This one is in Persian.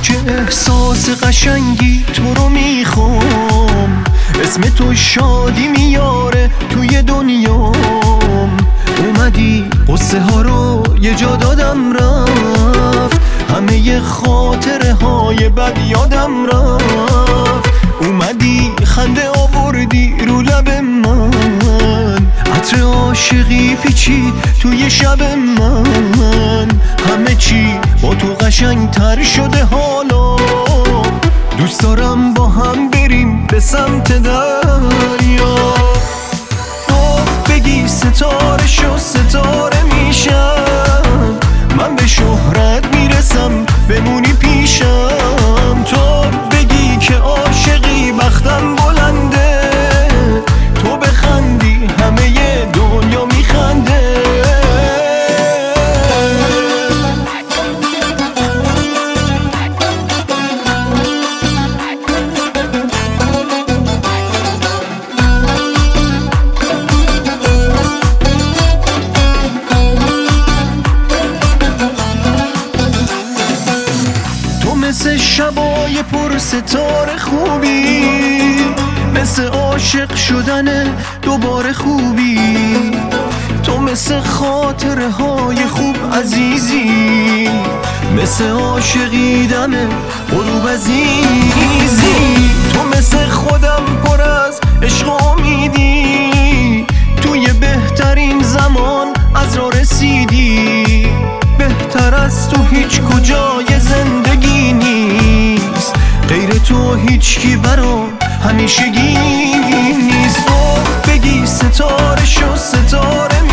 چه احساس قشنگی تو رو میخوام، اسم تو شادی میاره توی دنیام. اومدی قصه ها رو یه جا دادم رفت، همه خاطره های بد یادم رفت. اومدی خنده آوردی رو لب من، عطر عاشقی پیچید توی شب من. همه چی با تو قشنگ تر شده حالا، دوست دارم با هم بریم به سمت دریا. تو بگی ستاره شو ستاره میشم، من به شهرت میرسم بمونی پیشم. تو بگی که عاشقی بختم بلنده، تو بخندی همه دنیا میخنده. مثل شبای پر ستاره خوبی، مثل عاشق شدن دوباره خوبی. تو مثل خاطره های خوب عزیزی، مثل عاشقیدن غروب عزیزی. تو مثل خودم پر از عشق و امیدی، توی بهترین زمان از راه رسیدی. بهتر از تو هیچ کجای زندگی نیست، غیر تو هیچکی برام همیشگی نیست. تو بگی ستاره شو ستاره